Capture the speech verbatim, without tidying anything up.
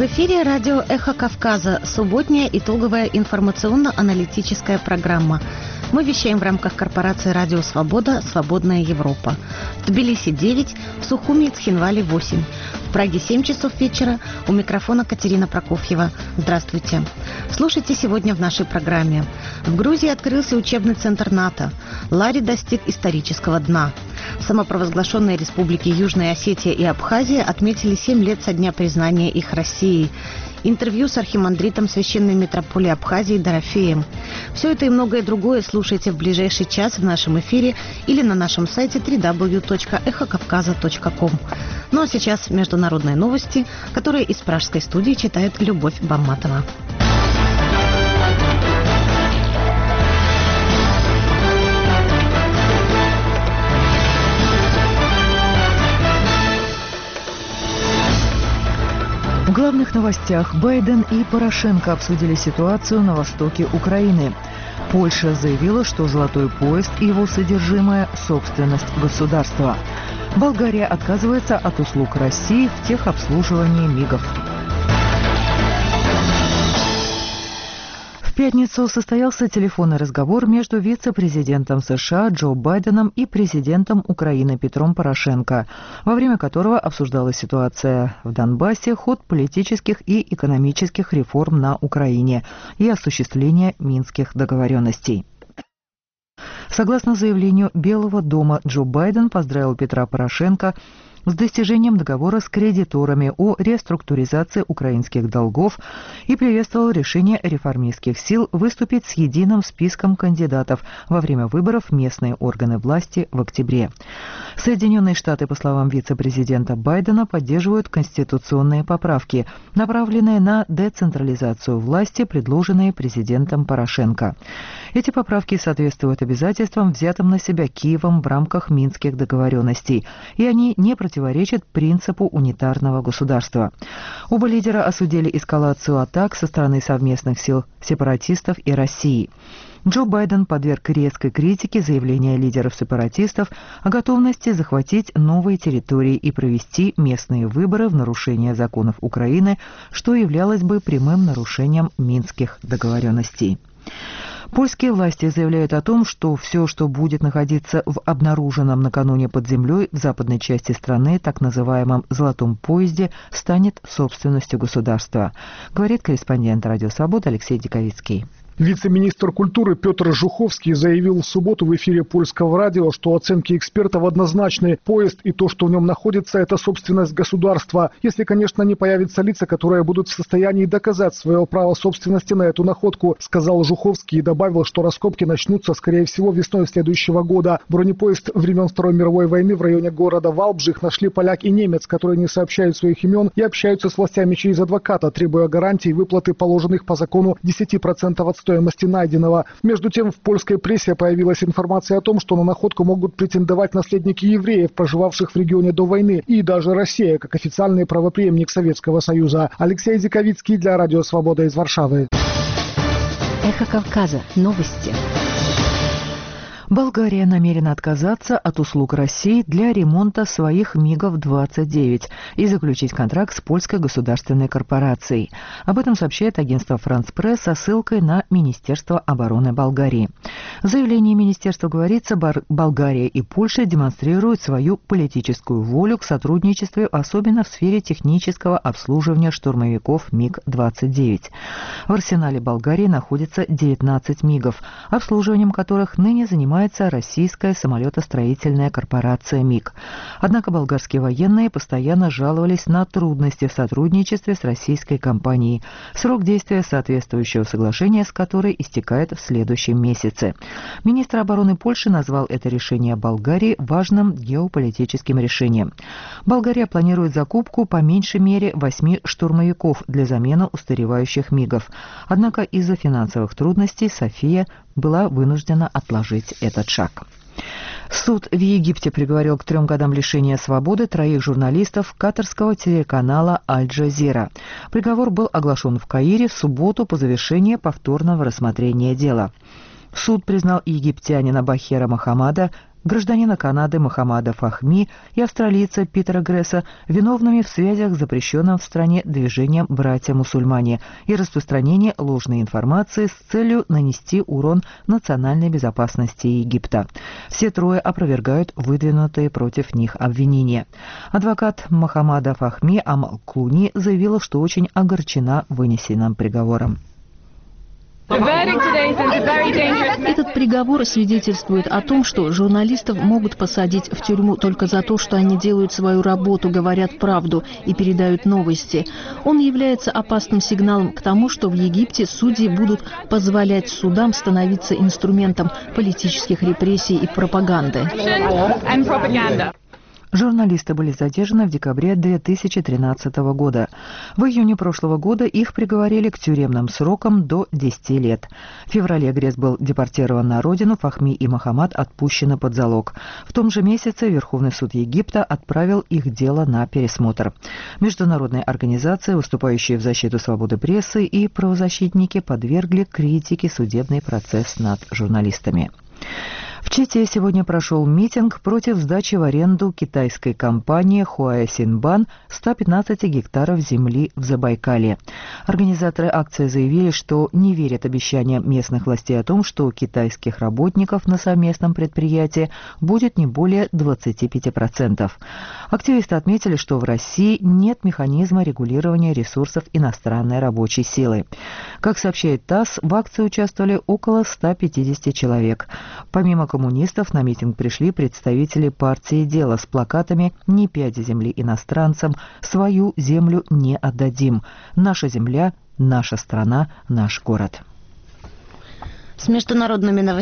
эфире радио «Эхо Кавказа», субботняя итоговая информационно-аналитическая программа. Мы вещаем в рамках корпорации «Радио Свобода. Свободная Европа». В Тбилиси девять, в Сухуми и Цхинвале восемь. В Праге семь часов вечера. У микрофона Катерина Прокофьева. Здравствуйте. Слушайте сегодня в нашей программе. В Грузии открылся учебный центр НАТО. Лари достиг исторического дна. Самопровозглашенные республики Южная Осетия и Абхазия отметили семь лет со дня признания их Россией. Интервью с архимандритом священной митрополии Абхазии Дорофеем. Все это и многое другое слушайте в ближайший час в нашем эфире или на нашем сайте дабл ю дабл ю дабл ю точка эхо кавказа точка ком. Ну а сейчас международные новости, которые из пражской студии читает Любовь Бамматова. В главных новостях Байден и Порошенко обсудили ситуацию на востоке Украины. Польша заявила, что золотой поезд и его содержимое – собственность государства. Болгария отказывается от услуг России в техобслуживании МИГов. В пятницу состоялся телефонный разговор между вице-президентом США Джо Байденом и президентом Украины Петром Порошенко, во время которого обсуждалась ситуация в Донбассе, ход политических и экономических реформ на Украине и осуществление минских договоренностей. Согласно заявлению Белого дома, Джо Байден поздравил Петра Порошенко с достижением договора с кредиторами о реструктуризации украинских долгов и приветствовал решение реформистских сил выступить с единым списком кандидатов во время выборов в местные органы власти в октябре. Соединенные Штаты, по словам вице-президента Байдена, поддерживают конституционные поправки, направленные на децентрализацию власти, предложенные президентом Порошенко. Эти поправки соответствуют обязательствам, взятым на себя Киевом в рамках минских договоренностей, и они не противоречат противоречит принципу унитарного государства. Оба лидера осудили эскалацию атак со стороны совместных сил сепаратистов и России. Джо Байден подверг резкой критике заявления лидеров сепаратистов о готовности захватить новые территории и провести местные выборы в нарушение законов Украины, что являлось бы прямым нарушением минских договоренностей. Польские власти заявляют о том, что все, что будет находиться в обнаруженном накануне под землей в западной части страны, так называемом «золотом поезде», станет собственностью государства, говорит корреспондент «Радио Свобода» Алексей Диковицкий. Вице-министр культуры Петр Жуховский заявил в субботу в эфире польского радио, что оценки экспертов однозначны. Поезд и то, что в нем находится, это собственность государства. Если, конечно, не появятся лица, которые будут в состоянии доказать свое право собственности на эту находку, сказал Жуховский и добавил, что раскопки начнутся, скорее всего, весной следующего года. Бронепоезд времен Второй мировой войны в районе города Валбжих нашли поляк и немец, которые не сообщают своих имен и общаются с властями через адвоката, требуя гарантий выплаты положенных по закону десять процентов от стоимости найденного. Между тем, в польской прессе появилась информация о том, что на находку могут претендовать наследники евреев, проживавших в регионе до войны, и даже Россия, как официальный правопреемник Советского Союза. Алексей Диковицкий для Радио Свобода из Варшавы. Эхо Кавказа. Новости. Болгария намерена отказаться от услуг России для ремонта своих МиГов двадцать девять и заключить контракт с польской государственной корпорацией. Об этом сообщает агентство «Франс Пресс» со ссылкой на Министерство обороны Болгарии. В заявлении министерства говорится, Болгария и Польша демонстрируют свою политическую волю к сотрудничеству, особенно в сфере технического обслуживания штурмовиков МиГ двадцать девять. В арсенале Болгарии находится девятнадцать МиГов, обслуживанием которых ныне занимается российская самолетостроительная корпорация МиГ. Однако болгарские военные постоянно жаловались на трудности в сотрудничестве с российской компанией, срок действия соответствующего соглашения с которой истекает в следующем месяце. Министр обороны Польши назвал это решение Болгарии важным геополитическим решением. Болгария планирует закупку по меньшей мере восьми штурмовиков для замены устаревающих МиГов. Однако из-за финансовых трудностей София была вынуждена отложить этот шаг. Суд в Египте приговорил к трем годам лишения свободы троих журналистов катарского телеканала «Аль-Джазира». Приговор был оглашен в Каире в субботу по завершении повторного рассмотрения дела. Суд признал египтянина Бахера Мохаммада гражданина Канады Мохаммада Фахми и австралийца Питера Гресса виновными в связях с запрещенным в стране движением «Братья-мусульмане» и распространении ложной информации с целью нанести урон национальной безопасности Египта. Все трое опровергают выдвинутые против них обвинения. Адвокат Мохаммада Фахми Амал Клуни заявила, что очень огорчена вынесенным приговором. Этот приговор свидетельствует о том, что журналистов могут посадить в тюрьму только за то, что они делают свою работу, говорят правду и передают новости. Он является опасным сигналом к тому, что в Египте судьи будут позволять судам становиться инструментом политических репрессий и пропаганды. Журналисты были задержаны в декабре две тысячи тринадцатого года. В июне прошлого года их приговорили к тюремным срокам до десяти лет. В феврале Гресс был депортирован на родину, Фахми и Мохаммад отпущены под залог. В том же месяце Верховный суд Египта отправил их дело на пересмотр. Международные организации, выступающие в защиту свободы прессы, и правозащитники подвергли критике судебный процесс над журналистами. В Чите сегодня прошел митинг против сдачи в аренду китайской компании Хуайсинбан ста пятнадцати гектаров земли в Забайкалье. Организаторы акции заявили, что не верят обещаниям местных властей о том, что китайских работников на совместном предприятии будет не более двадцати пяти процентов. Активисты отметили, что в России нет механизма регулирования ресурсов иностранной рабочей силы. Как сообщает ТАСС, в акции участвовали около ста пятидесяти человек. Помимо коммунистов на митинг пришли представители партии «Дело» с плакатами «Не пяди земли иностранцам», «Свою землю не отдадим», «Наша земля», «Наша страна», «Наш город». С международными новостями